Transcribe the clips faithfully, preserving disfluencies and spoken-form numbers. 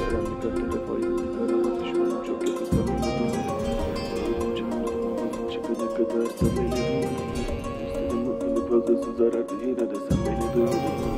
Karanlık her taraf aydınlık, arama düşmanım çok yakın, sen beni duymadın. Çağırdım çıkana kadar sen beni duymadın. İstedim mutluluk fazlası zarardı, yine de sen beni duymadın.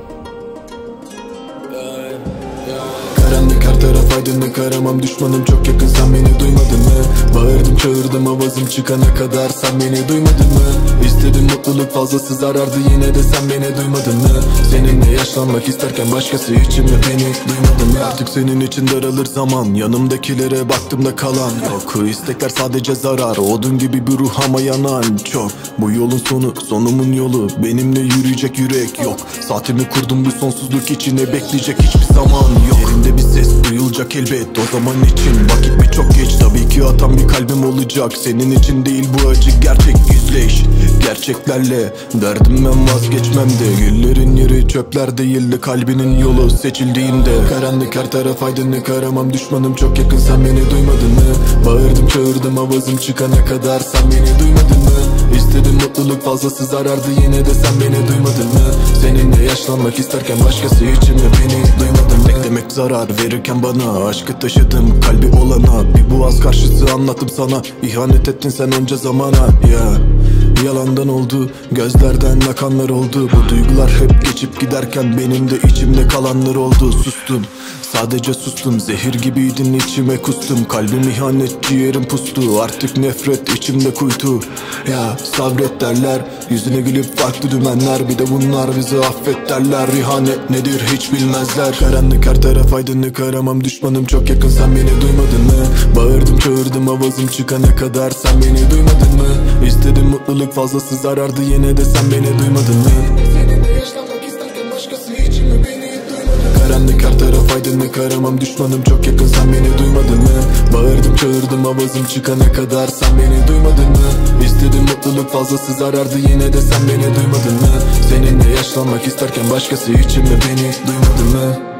Karanlık her taraf aydınlık, aramam düşmanım çok yakın, sen beni duymadın mı? Bağırdım çağırdım avazım çıkana kadar sen beni duymadın mı? İstedim mutluluk fazlası zarardı, yine de sen beni duymadın mı? Seninle yaşlanmak isterken başkası içimde beni duymadın mı? Artık senin için daralır zaman, yanımdakilere baktığımda kalan yok. İstekler sadece zarar, odun gibi bir ruh ama yanan çok. Bu yolun sonu, sonumun yolu, benimle yürüyecek yürek yok. Saatimi kurdum bu sonsuzluk içine, bekleyecek hiçbir zaman yok. Yerinde bir ses duyulacak elbet, o zaman için vakit mi çok geç? Tabii ki atan bir kalbim olacak, senin için değil bu acı gerçek, yüzleş gerçeklerle. Derdimden vazgeçmem de, güllerin yeri çöpler değildi, kalbinin yolu seçildiğinde. Karanlık her taraf aydınlık, aramam düşmanım çok yakın, sen beni duymadın mı? Bağırdım çağırdım avazım çıkana kadar sen beni duymadın mı? İstedim mutluluk fazlası zarardı, yine de sen beni duymadın mı? Seninle yaşlanmak isterken başkası içimde beni duymadın. Beklemek zarar verirken bana, aşkı taşıdım kalbi olana. Bir boğaz karşısı anlattım sana, ihanet ettin sen onca zamana ya yeah. Yalandan oldu, gözlerden akanlar oldu. Bu duygular hep geçip giderken benim de içimde kalanlar oldu. Sustum, sadece sustum, zehir gibiydin içime kustum. Kalbim ihanet, ciğerim pustu, artık nefret içimde kuytu. Ya sabret derler, yüzüne gülüp farklı dümenler. Bir de bunlar bizi affet derler, ihanet nedir hiç bilmezler. Karanlık her taraf aydınlık, aramam düşmanım çok yakın, sen beni duymadın mı? Bağırdım çağırdım avazım çıkana kadar sen beni duymadın mı? İstedim mutluluk fazlası zarardı, yine de sen beni duymadın mı? Seninle yaşlanmak isterken başkası içimde beni duymadın. Karanlık her taraf aydınlık, aramam düşmanım çok yakın, sen beni duymadın mı? Bağırdım çağırdım avazım çıkana kadar sen beni duymadın mı? İstedim mutluluk fazlası zarardı, yine de sen beni duymadın mı? Seninle yaşlanmak isterken başkası içimde beni duymadın mı?